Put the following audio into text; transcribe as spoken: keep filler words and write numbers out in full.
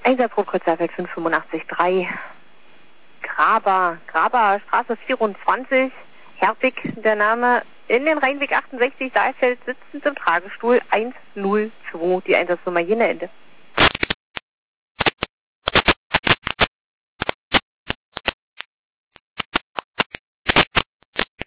Einsatzrot Kreuzerfeld fünf fünfundachtzig drei. Graber, Graber Straße vierundzwanzig, Herbig der Name, in den Rheinweg achtundsechzig, Saalfeld, sitzend im Tragestuhl eins null zwei, die Einsatznummer jener Ende.